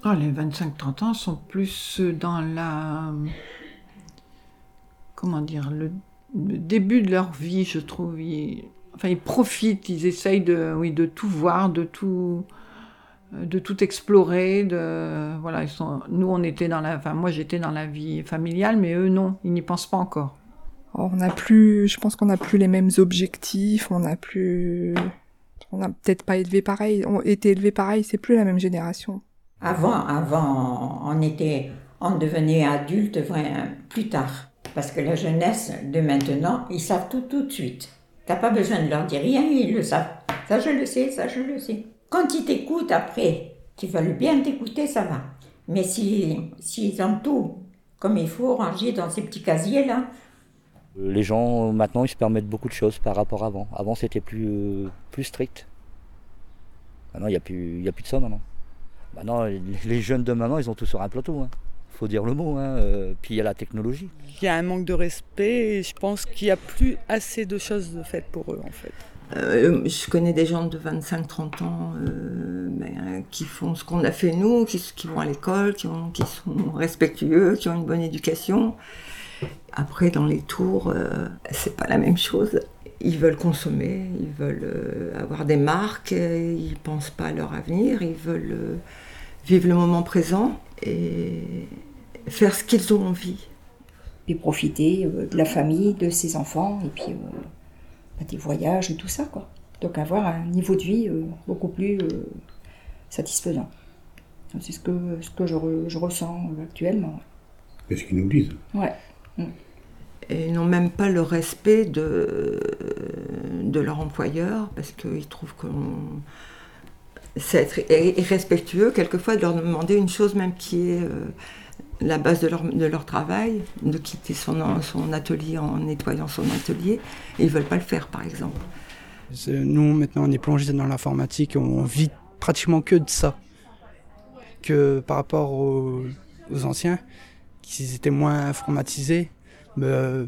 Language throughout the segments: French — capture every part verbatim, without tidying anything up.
Ah, les vingt-cinq trente ans sont plus dans la... Comment dire, le, le début de leur vie, je trouve. Ils, enfin, ils profitent, ils essayent de, oui, de tout voir, de tout, de tout explorer. De, voilà, ils sont, nous, on était dans la... Enfin, moi, j'étais dans la vie familiale, mais eux, non, ils n'y pensent pas encore. On n'a plus, je pense qu'on n'a plus les mêmes objectifs, on n'a plus, on n'a peut-être pas élevé pareil, on été élevé pareil, c'est plus la même génération. Avant, avant, on était, on devenait adulte vraiment plus tard. Parce que la jeunesse de maintenant, ils savent tout tout de suite. T'as pas besoin de leur dire rien, ils le savent. Ça je le sais, ça je le sais. Quand ils t'écoutent après, qu'ils veulent bien t'écouter, ça va. Mais si, s'ils ont tout comme il faut, rangé dans ces petits casiers là. Les gens maintenant ils se permettent beaucoup de choses par rapport à avant. Avant c'était plus, euh, plus strict. Maintenant il n'y a, plus, y a plus de ça maintenant. Maintenant les jeunes de maintenant ils ont tout sur un plateau. Hein. Faut dire le mot. Hein. Euh, puis il y a la technologie. Il y a un manque de respect et je pense qu'il n'y a plus assez de choses faites pour eux en fait. Euh, je connais des gens de vingt-cinq trente ans euh, ben, qui font ce qu'on a fait nous, qui, qui vont à l'école, qui, ont, qui sont respectueux, qui ont une bonne éducation. Après, dans les tours, euh, c'est pas la même chose. Ils veulent consommer, ils veulent euh, avoir des marques, euh, ils pensent pas à leur avenir, ils veulent euh, vivre le moment présent et faire ce qu'ils ont envie. Et profiter euh, de la famille, de ses enfants, et puis euh, des voyages et tout ça, quoi. Donc avoir un niveau de vie euh, beaucoup plus euh, satisfaisant. C'est ce que, ce que je, re, je ressens actuellement. C'est ce qu'ils nous disent. Ouais. Mm. Et ils n'ont même pas le respect de, de leur employeur, parce qu'ils trouvent que c'est être irrespectueux, quelquefois, de leur demander une chose même qui est euh, la base de leur, de leur travail, de quitter son, son atelier en nettoyant son atelier. Et ils ne veulent pas le faire, par exemple. C'est, nous, maintenant, on est plongés dans l'informatique, on vit pratiquement que de ça. Que par rapport aux, aux anciens, qui étaient moins informatisés, mais euh,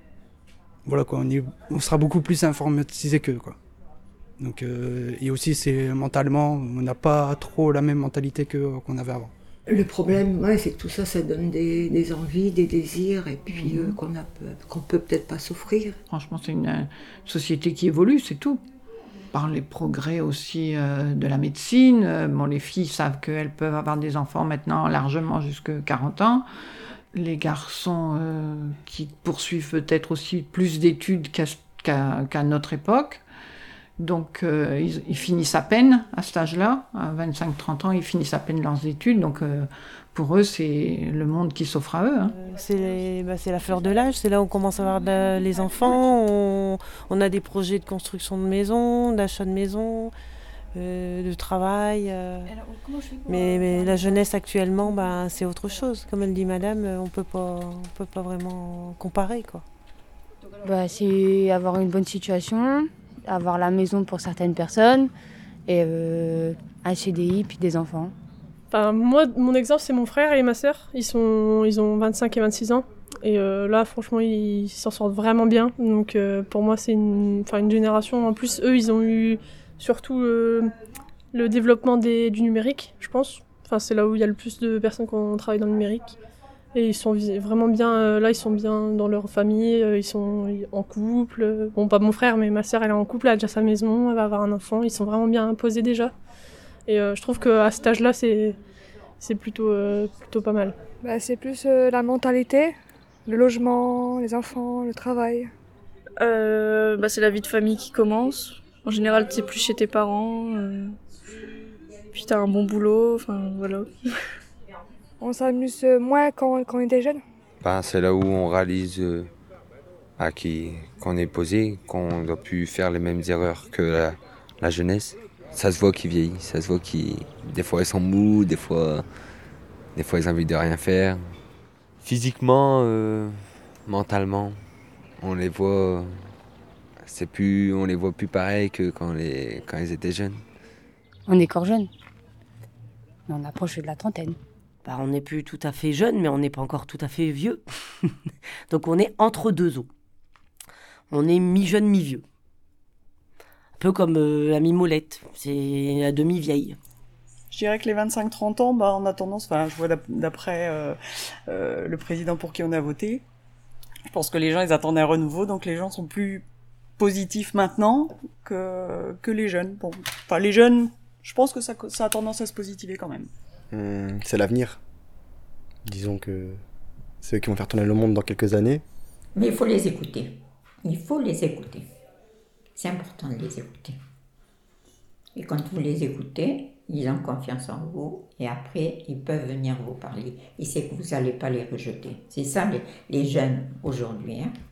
voilà quoi, on, est, on sera beaucoup plus informatisé qu'eux quoi. Donc euh, et aussi c'est mentalement, on n'a pas trop la même mentalité que, qu'on avait avant. Le problème, ouais, c'est que tout ça, ça donne des, des envies, des désirs, et puis euh, qu'on a, qu'on peut peut-être pas s'offrir. Franchement, c'est une, une société qui évolue, c'est tout. Par les progrès aussi euh, de la médecine, euh, bon, les filles savent qu'elles peuvent avoir des enfants maintenant largement jusqu'à quarante ans. Les garçons euh, qui poursuivent peut-être aussi plus d'études qu'à, qu'à, qu'à notre époque. Donc euh, ils, ils finissent à peine à cet âge-là, à vingt-cinq trente ans, ils finissent à peine leurs études. Donc euh, pour eux, c'est le monde qui s'offre à eux. Hein. C'est, les, bah, c'est la fleur de l'âge, c'est là où on commence à avoir de, les enfants. On, on a des projets de construction de maison, d'achat de maison, euh, de travail. Euh. Mais, mais la jeunesse actuellement, bah, c'est autre chose. Comme elle dit madame, on peut pas, on peut pas vraiment comparer, quoi. Bah, c'est avoir une bonne situation, avoir la maison pour certaines personnes, et euh, un C D I, puis des enfants. Enfin, moi, mon exemple, c'est mon frère et ma sœur. Ils, sont, ils ont vingt-cinq et vingt-six ans. Et euh, là, franchement, ils s'en sortent vraiment bien. Donc, euh, pour moi, c'est une, une génération. En plus, eux, ils ont eu surtout euh, le développement des, du numérique, je pense. Enfin, c'est là où il y a le plus de personnes qui ont travaillé dans le numérique. Et ils sont vraiment bien, euh, là, ils sont bien dans leur famille. Euh, ils sont en couple. Bon, pas mon frère, mais ma sœur, elle est en couple. Elle a déjà sa maison, elle va avoir un enfant. Ils sont vraiment bien posés déjà. Et euh, je trouve qu'à cet âge-là, c'est, c'est plutôt, euh, plutôt pas mal. Bah, c'est plus euh, la mentalité, le logement, les enfants, le travail. Euh, bah, c'est la vie de famille qui commence. En général, t'es plus chez tes parents. Euh, puis t'as un bon boulot, enfin voilà. On s'amuse moins quand, quand on était jeune. Ben, c'est là où on réalise euh, à qui, qu'on est posé, qu'on doit plus faire les mêmes erreurs que la, la jeunesse. Ça se voit qu'ils vieillissent, ça se voit qu'ils... Des fois ils sont mous, des fois, des fois ils ont envie de rien faire. Physiquement, euh, mentalement, on les voit... C'est plus, on les voit plus pareil que quand, les, quand ils étaient jeunes. On est encore jeunes. On approche de la trentaine. Bah, on n'est plus tout à fait jeune, mais on n'est pas encore tout à fait vieux. Donc on est entre deux eaux. On est mi-jeune, mi-vieux. Un peu comme euh, la mimolette, c'est la demi-vieille. Je dirais que les vingt-cinq trente ans, bah, on a tendance, enfin, je vois d'après euh, euh, le président pour qui on a voté, je pense que les gens, ils attendent un renouveau, donc les gens sont plus positifs maintenant que, que les jeunes. Bon, enfin, les jeunes, je pense que ça, ça a tendance à se positiver quand même. Hum, c'est l'avenir. Disons que c'est eux qui vont faire tourner le monde dans quelques années. Mais il faut les écouter. Il faut les écouter. C'est important de les écouter. Et quand vous les écoutez, ils ont confiance en vous et après, ils peuvent venir vous parler. Et c'est que vous n'allez pas les rejeter. C'est ça, les, les jeunes aujourd'hui. Hein.